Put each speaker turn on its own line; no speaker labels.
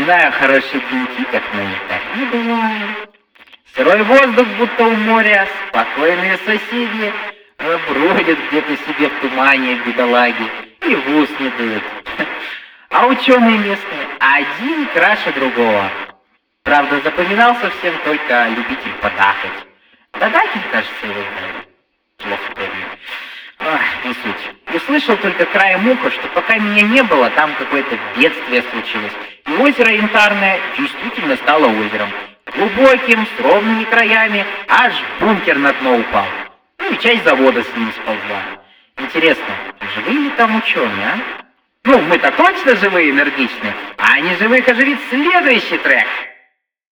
Вспоминаю хорошие деньки, как ныне, так не бывает. Сырой воздух, будто у моря, спокойные соседи бродят где-то себе в тумане, бедолаги, и в ус не дуют. А ученые местные один краше другого. Правда, запоминался всем только любитель подахать. Дадакин, кажется, его знали. Плохо помню. Ах, не суть. Услышал только краем уха, что пока меня не было, там какое-то бедствие случилось. И озеро Янтарное действительно стало озером. Глубоким, с ровными краями, аж бункер на дно упал. Ну и часть завода с ним сползла. Интересно, живые ли там ученые, а? Ну, мы-то точно живые, энергичные, а не живых оживит следующий трек.